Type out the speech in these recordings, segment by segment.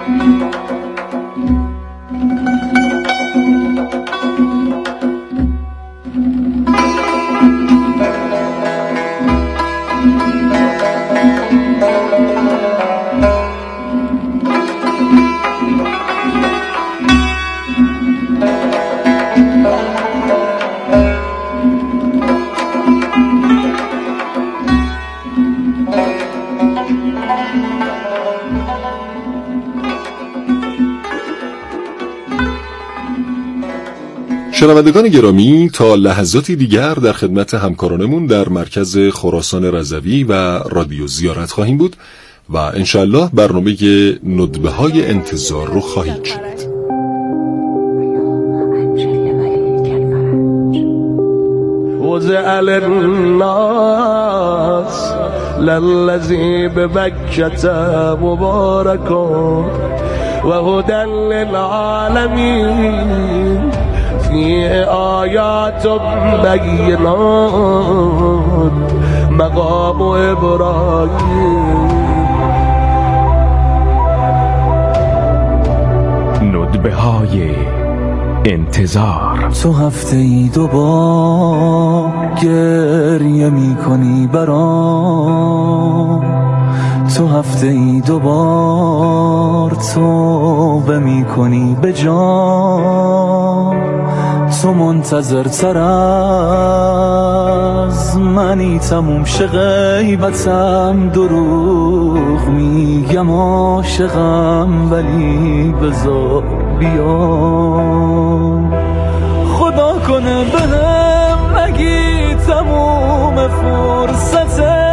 شنوندگان گرامی، تا لحظاتی دیگر در خدمت همکارانمون در مرکز خراسان رضوی و رادیو زیارت خواهیم بود و انشاءالله برنامه ندبه‌های انتظار رو خواهید شنید. وزع للناس للذی ببکت مبارک و هدى للعالمین فیه آیات بینات مقام ابراهیم. ندبه‌های انتظار. تو هفته ای دوبار گریه می کنی برام، تو هفته ای دوبار توبه می کنی به جان، تو منتظر تر از منی تموم شه غیبتم، دروغ میگم عاشقم ولی بذار بیام. خدا کنه بهم نگی تموم فرصته،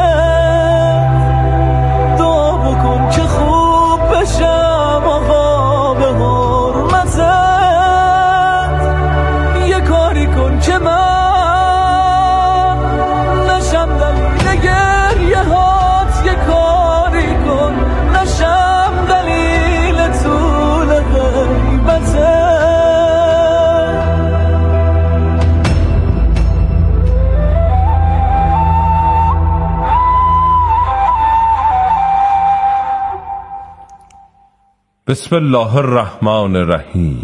دعا بکن که خوب بشم آقا به حرمتت، یه کاری کن که من نشم دلیل گریه هات، یه کاری کن نشم دلیل طول غیبتت. بسم الله الرحمن الرحیم.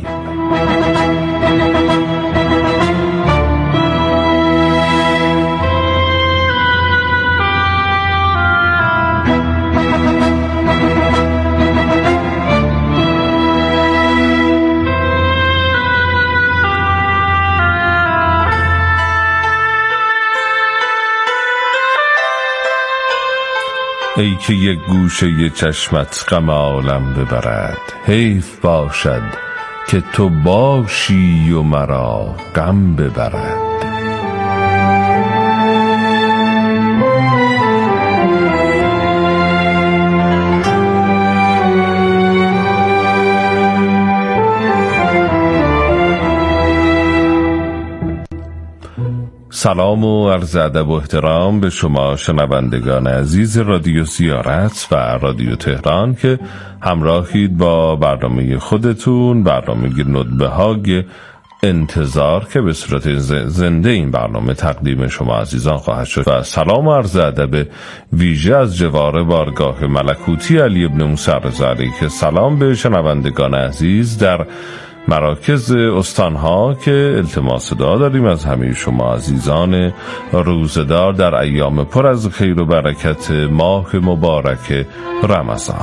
ای که یک گوشه ی چشمت غم عالم ببرد، حیف باشد که تو باشی و مرا غم ببرد. سلام و عرض ادب و احترام به شما شنوندگان عزیز رادیو زیارت و رادیو تهران که همراهید با برنامه خودتون، برنامه ندبه‌های انتظار که به صورت زنده این برنامه تقدیم شما عزیزان خواهد شد. و سلام و عرض ادب ویژه از جوار بارگاه ملکوتی علی ابن موسی رضا علیه که سلام به شنوندگان عزیز در مراکز استانها که التماس دعا داریم از همه شما عزیزان روزدار در ایام پر از خیر و برکت ماه مبارک رمضان.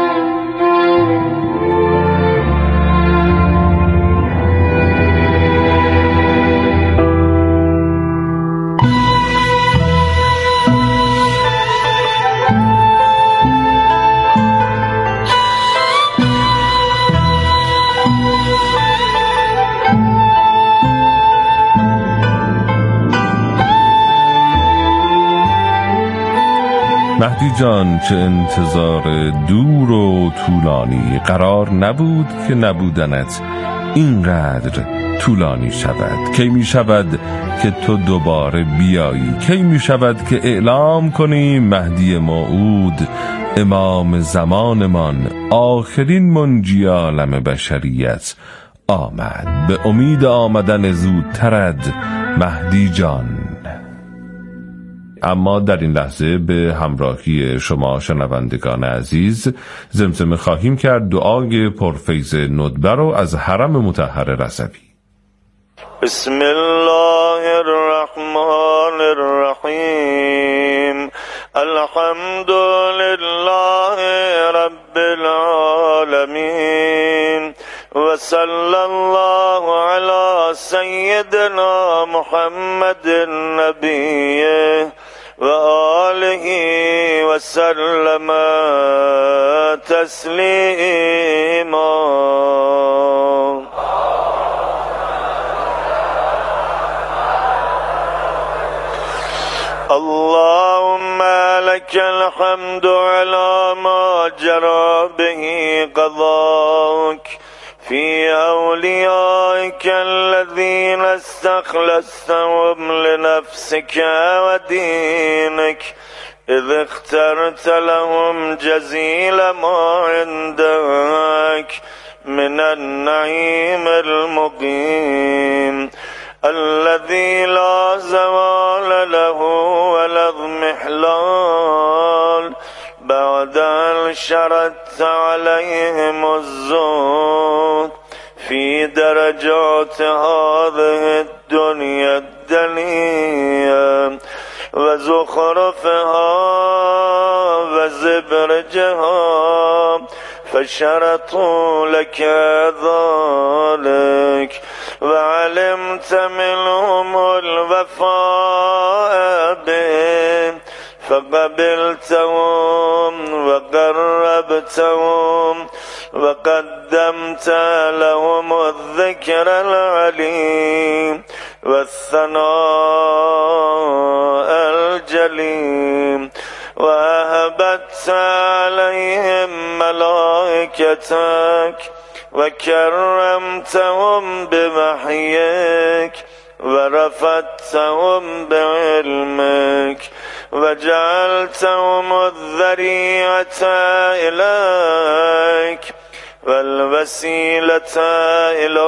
مهدی جان، چه انتظار دور و طولانی، قرار نبود که نبودنت اینقدر طولانی شود. کی می شود که تو دوباره بیایی؟ کی می شود که اعلام کنیم مهدی موعود، امام زمانمان، آخرین منجی عالم بشریت آمد؟ به امید آمدن زودترت مهدی جان. اما در این لحظه به همراهی شما شنوندگان عزیز زمزمه خواهیم کرد دعای پرفیض ندبه رو از حرم مطهر رضوی. بسم الله الرحمن الرحیم. الحمد لله رب العالمین و صلی الله علی سیدنا محمد النبی و آله و سلم تسلیما. اللهم لك الحمد على ما جرى به قضاءك في أوليائك الذين استخلصتهم لنفسك ودينك إذ اخترت لهم جزيل ما عندك من النعيم المقيم الذي لا زوال له ولا اضمحلال بعد أن شردت عليهم الزهد في درجات هذه الدنيا الدنيا وزخرفها وزبرجها فشرطوا لك ذلك وعلمت منهم الوفاء به فقبلتهم وقربتهم وقدمت لهم الذكر العليم والثناء الجليم وأهبت عليهم ملائكتك وكرمتهم بوحيك ورفعتهم بعلمك وجعلتهم الذريعة إليك والوسيلة إلى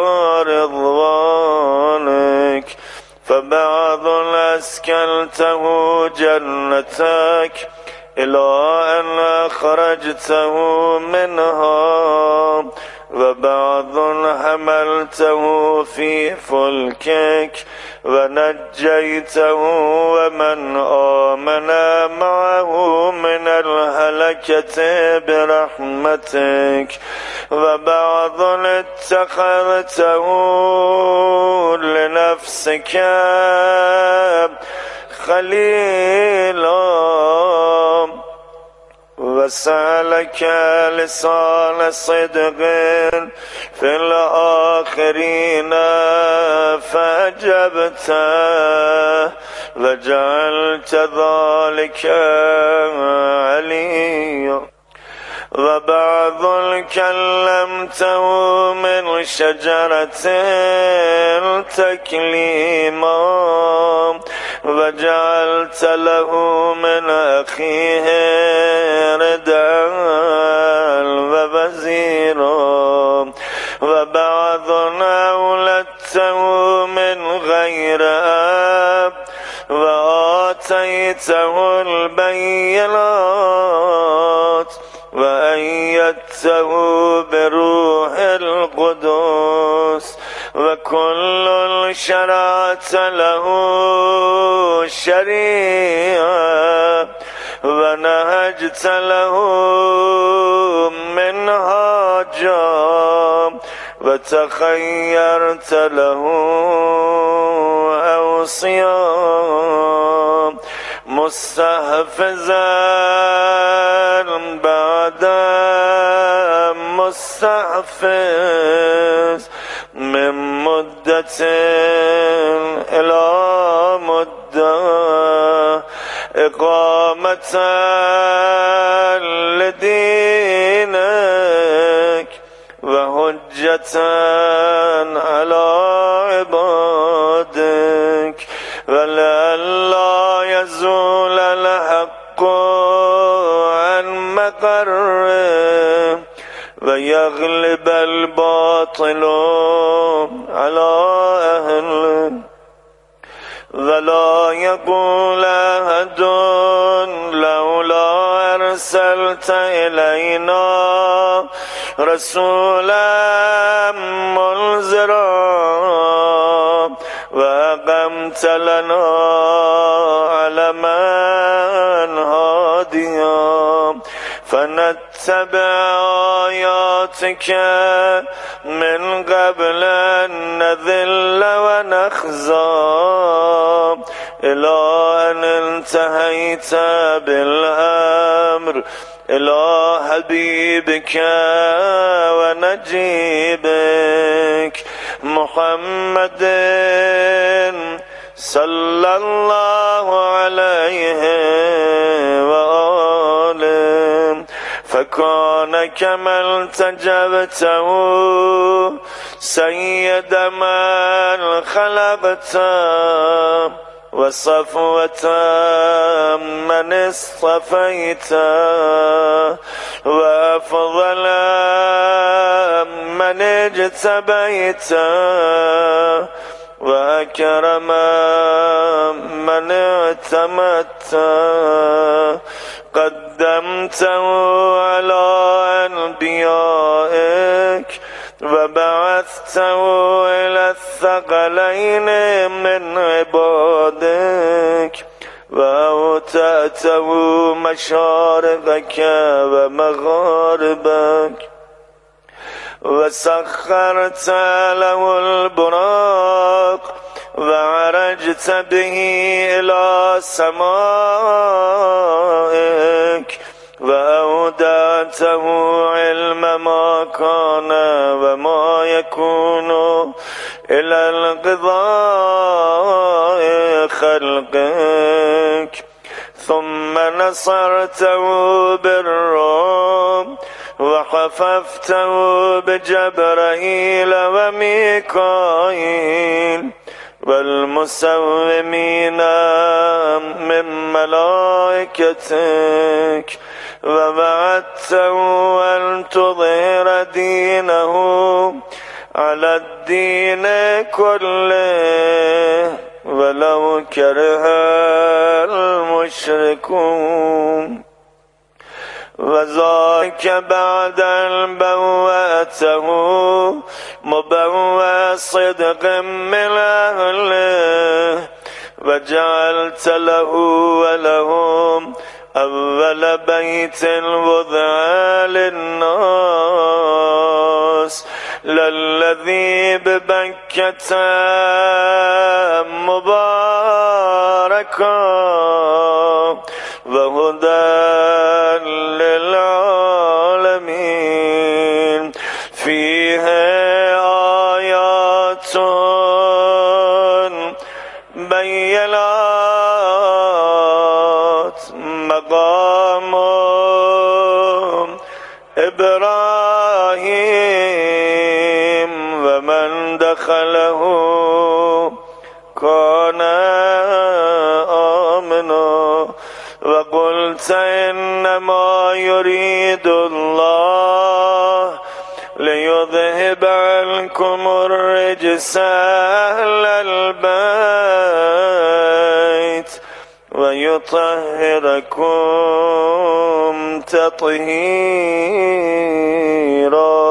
رضوانك فبعض أسكنته جنتك إلى أن أخرجته منها وبعض حملته في فلكك ونجيته ومن آمن معه من الهلكة برحمتك وبعض اتخذته لنفسك خليلا وسألك لسان صدق في الآخرين فأجبته وجعلت ذلك عليا وبعض كلمته من شجرة تكليما وجعلت له من أخيه ردا ووزيرا وبعض أولدته من غير أب وآتيته البينات وأيدته بروح القدس وكل شرعت له شريعة ونهجت له منهاجا وتخيرت له أوصيا مستحفظا بعد مستحفظ من مدة إلى مدة إقامة لدينك وحجة على عبادك ولئلا يزول الحق عن مقره ويغلب الباطل على أهله ولا يقول أحد لولا أرسلت إلينا رسولا منذرا وأقمت لنا علما هاديا فنتبع آياتك من قبل أن نذل ونخزى إلى أن انتهيت بالأمر إلى حبيبك ونجيبك محمد صلى الله عليه وآله فكان كما التجبته سيد من خلقت وصفوة من اصطفيت وأفضل من اجتبيت وأكرم من اعتمدت قدمته على أنبيائك وبعثته إلى الثقلين من عبادك وأوتأته مشارقك ومغاربك وسخرت له البراق وعرجت به إلى سمائك وأودعته علم ما كان وما يكون إلى القضاء خلقك ثم نصرته بالروم وحففته بجبرائيل وميكائيل والمسومين من ملائكتك ووعدته أن تظهر دينه على الدين كله ولو كره المشركون وذاك بعد أن بوأته مبوأ صدق من أهله وجعلت له ولهم أول بيت وضع للناس للذي ببكة مباركا وهدى للعالمين فيه آيات بينات مقام إبراهيم ومن دخله كان آمنا وقلت إنما يريد الله ليذهب عنكم الرجس أهل البيت ويطهركم تطهيرا.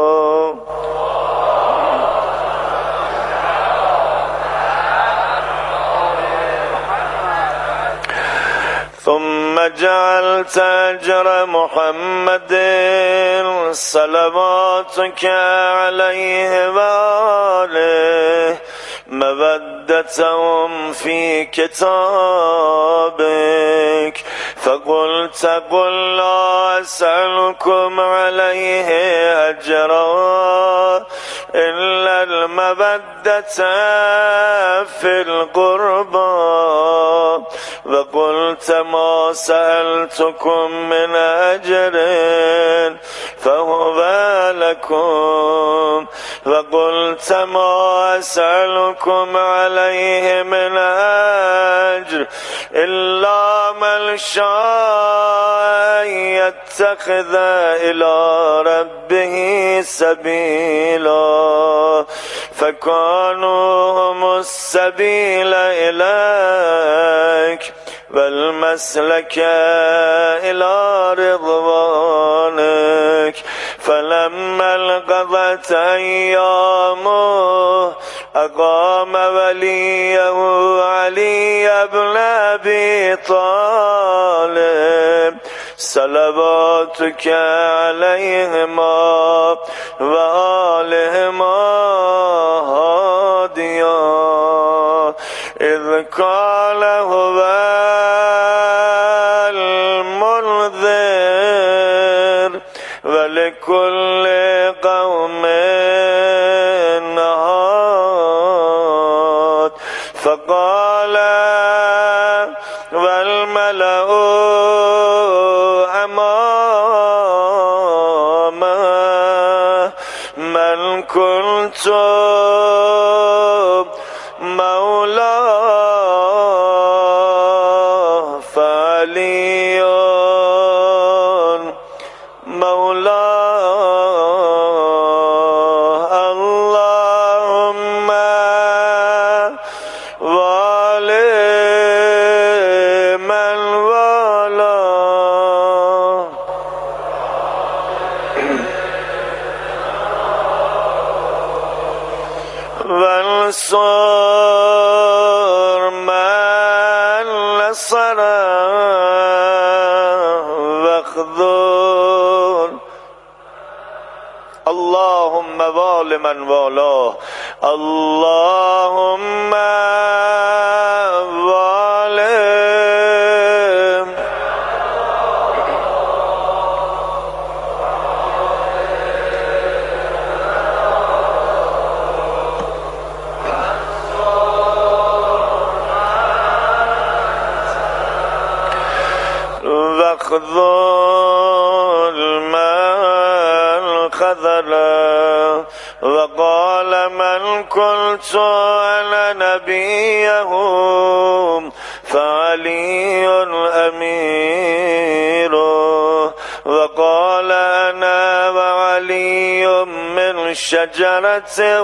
ثم جعلت أجر محمد صلواتك عليه وآله مودتهم في كتابك فقلت قل لا أسألكم عليه أجرا إلا المودة في القربى وقلت ما سألتكم من أجر فهو لكم وقلت ما أسألكم عليه من أجر إلا من شاء يتخذ إلى ربه سبيلا فكن وكانوا هم السبيل إليك والمسلك إلى رضوانك فلما انقضت أيامه أقام وليه علي بن أبي طالب صلواتك عليهما وآلهما هاديا إذ قال هو المنذر ولكل قوم هاد فقال والملأ أمامه من كنت مولاه فعلي مولاه اللهم والي من والاه وانصر من نصره واخذل اللهم وال من والاه اللهم والي واخذل من خذله وقال من قلت أنا نبيهم فعلي أمير وقال أنا وعلي من شجرة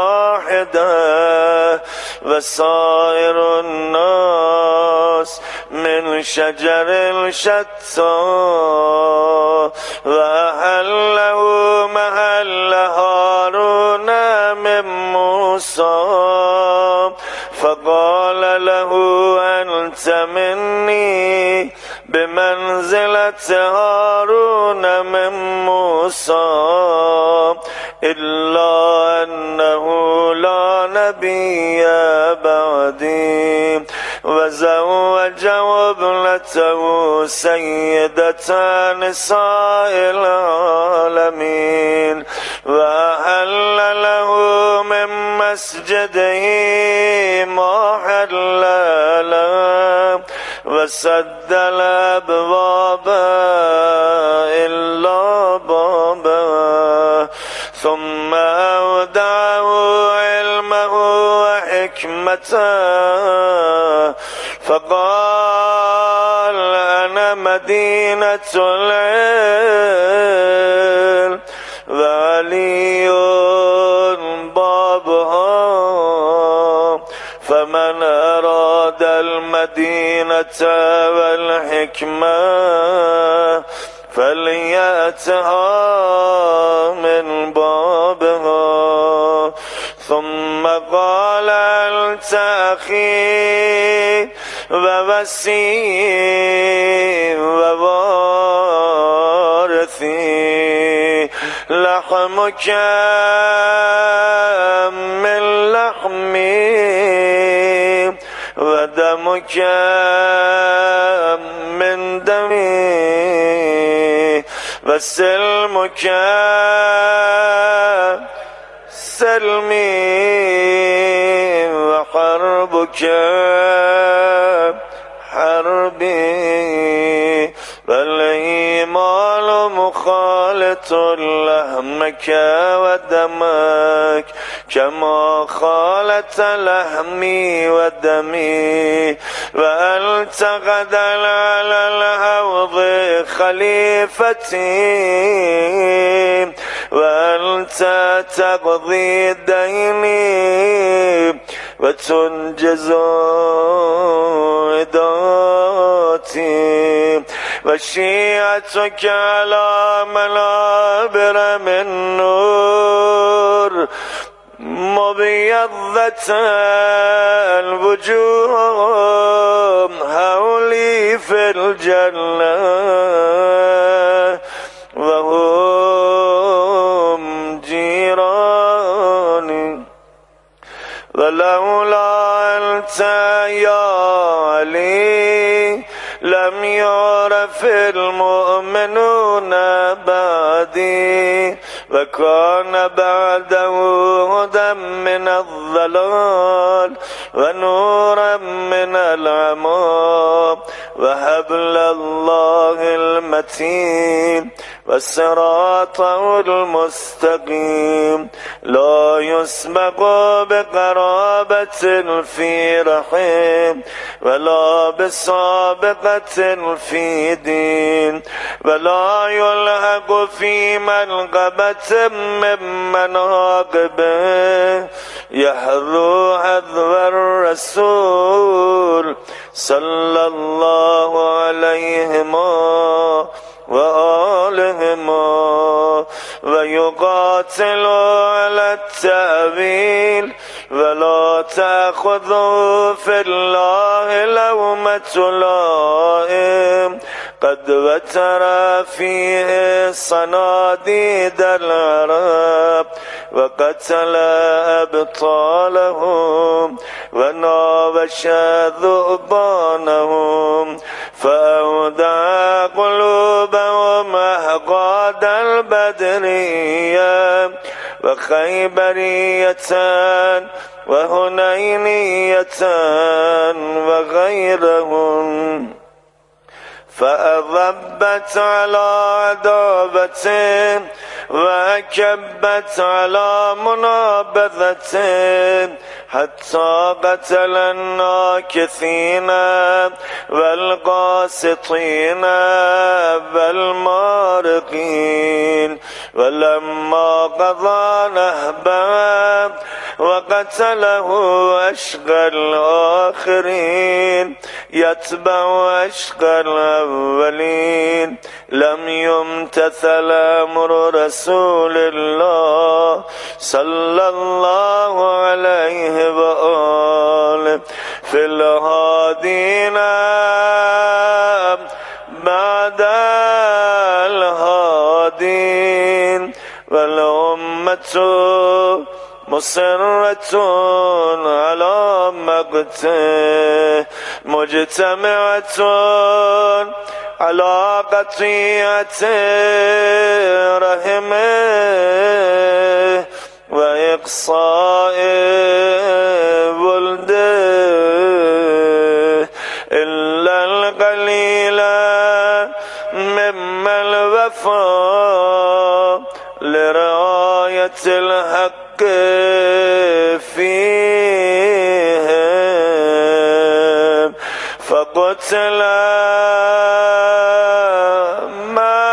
واحدة وسائر الناس من شجر شتى وأحله محل هارون من موسى فقال له أنت مني بمنزلة هارون من موسى إلا أنه لا نبي بعدي وزوجه ابنته سيدة نساء العالمين وأحل له من مسجده ما حل له وسد الأبواب إلا بابه ثم أودعه علمه وحكمته فقال أنا مدينة العلم وعلي بابها فمن أراد المدينة والحكمة فليأتها من بابها ثم قال أنت أخي ووسي ووارثي لحمك من لحمي ودمك من دمي وسلمك سلمي وحربك حربي والإيمان مخالط لحمك ودمك كما خالت لحمي ودمي وأنت غدا على الحوض خليفتي وأنت تقضي ديني وتنجز عداتي وشيعتك على منابر من نور مبيضة الوجوه حولي في الجنة وهم جيراني ولولا أنت يا علي لم يعرف المؤمنون بعدي وكان بعده هدى من الضلال ونورا من العمى وحبل الله المتين والصراط المستقيم لا يسبق بقرابة في رحم ولا بسابقة في دين ولا يلحق في منقبة من مناقبه يحذو حذو الرسول صلى الله عليهما وآلهما ويقاتل على التأويل ولا تأخذوا في الله لومة لائم قد وتر فيه صناديد العرب وقتل أبطالهم وناوش ذؤبانهم فأودع قلوبهم أحقاد البدرية وخيبرية وهنينية وغيرهم فأضبت على عداوته وأكبت على منابذته حتى قتل الناكثين والقاسطين والمارقين ولما قضى نهبا وقتله أشقى الآخرين يتبع أشقى الأولين لم يمتثل أمر رسول الله صلى الله عليه وآله في الهادين بعد الهادين والأمة مصرة على مقته مجتمعة على قطيعة رحمه وإقصاء ولده إلا القليل مما الوفاء لرعاية الحق فيهم فقتل ما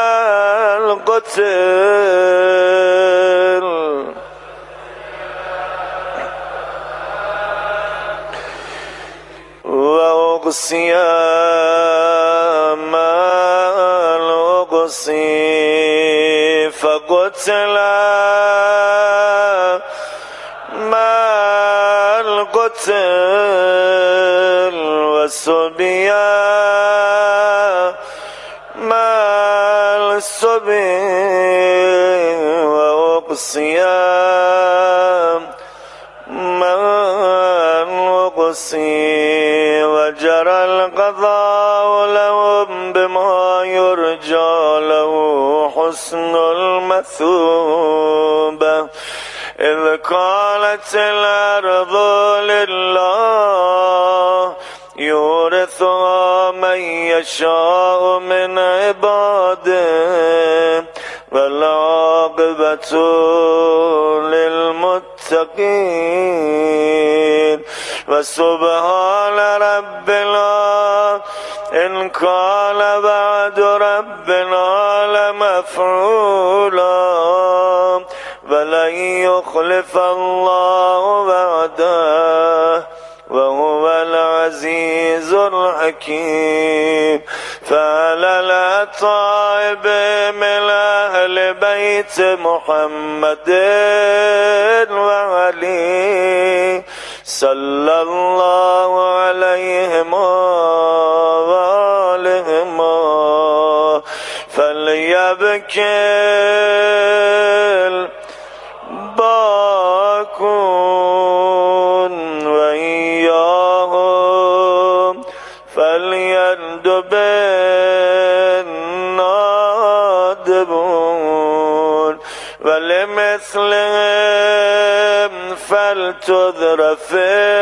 القتل وأغصي ما الأغصي فقتل ما القتل والصبيا ما الصبي وأقصيا ما الأقصي وجرى القضاء لهم بما يرجى له حسن المثوبة إذ قالت الأرض لله يورثها من يشاء من عباده والعاقبة للمتقين وسبحان ربنا إن كان بعد ربنا لمفعولا ولن يخلف الله وعده وهو العزيز الحكيم. فعلى الأطائب من أهل بيت محمد وعلي صلى الله عليهم وآلهم فليبكي الباكون وإياهم فليندب النادبون ولمثلهم فلتذرف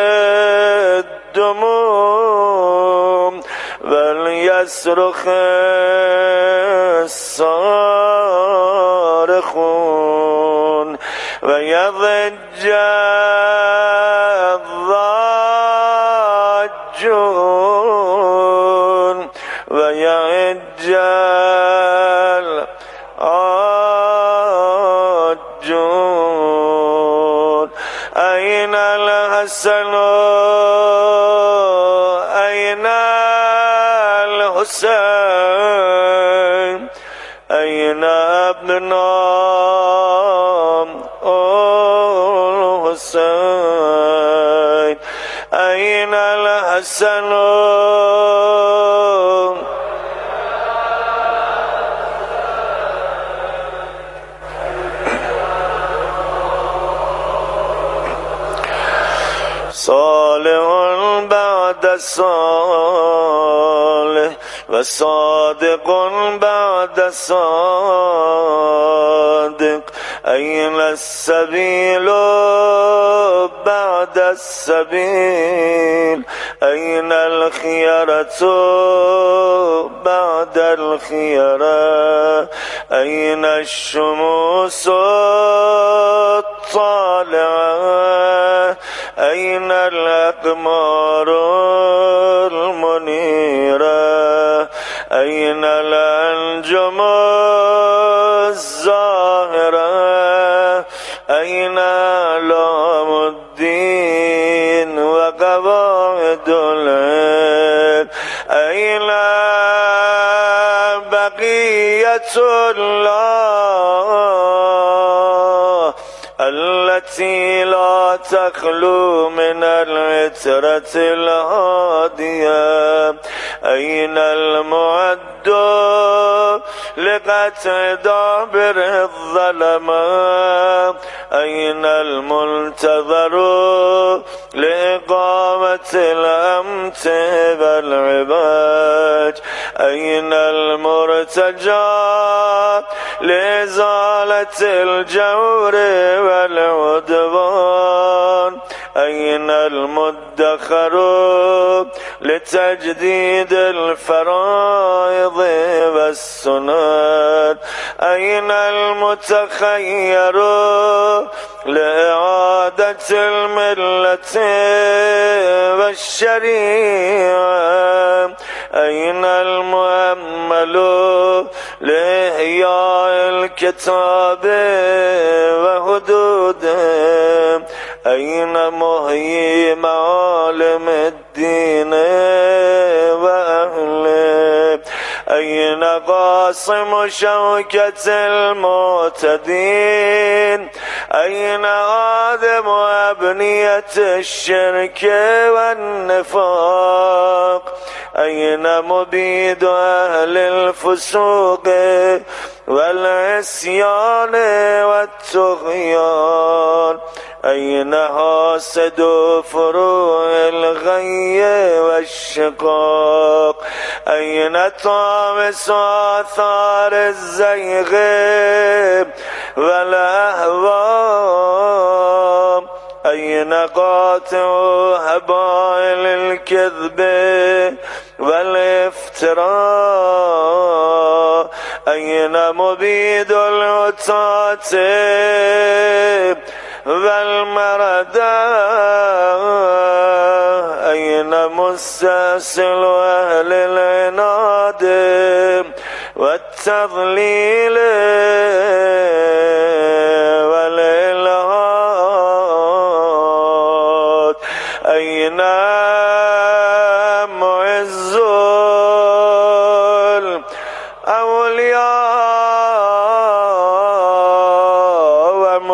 الدموم وليصرخ الصارخون ويضج الضاجون ويعج العاجون. أين الحسن أين الحسين أين أبناء الحسين أين الحسن صالح بعد صالح وصادق بعد صادق أين السبيل بعد السبيل أين الخيرة بعد الخيرة أين الشموس الطالعة أين الأقمار المنيرة أين الأنجم الزاهرة أين علام الدين وقواعد العلم أين بقية الله التي لا تخلو من العترة الهادية أين المعد لقطع دابر الظلمة أين المنتظر لإقامة الأمت والعباد أين المرتجى لإزالة الجور والعدوان أين المدخر لتجديد الفرائض والسنن أين المتخير لإعادة الملة والشريعة أين المؤمل لإحياء الكتاب وحدوده أين محيي معالم الدين وأهله أين قاسم شوكة المعتدين أين آدم أبنية الشرك والنفاق أين مبيد أهل الفسوق والعصيان والطغيان أين حاسد فروع الغي والشقاق أين طامس آثار الزيغ والأهوام أين قاطع هبائل الكذب والافتراء أين مبيد العتاة والمردى أين مستأصل أهل العناد والتضليل أين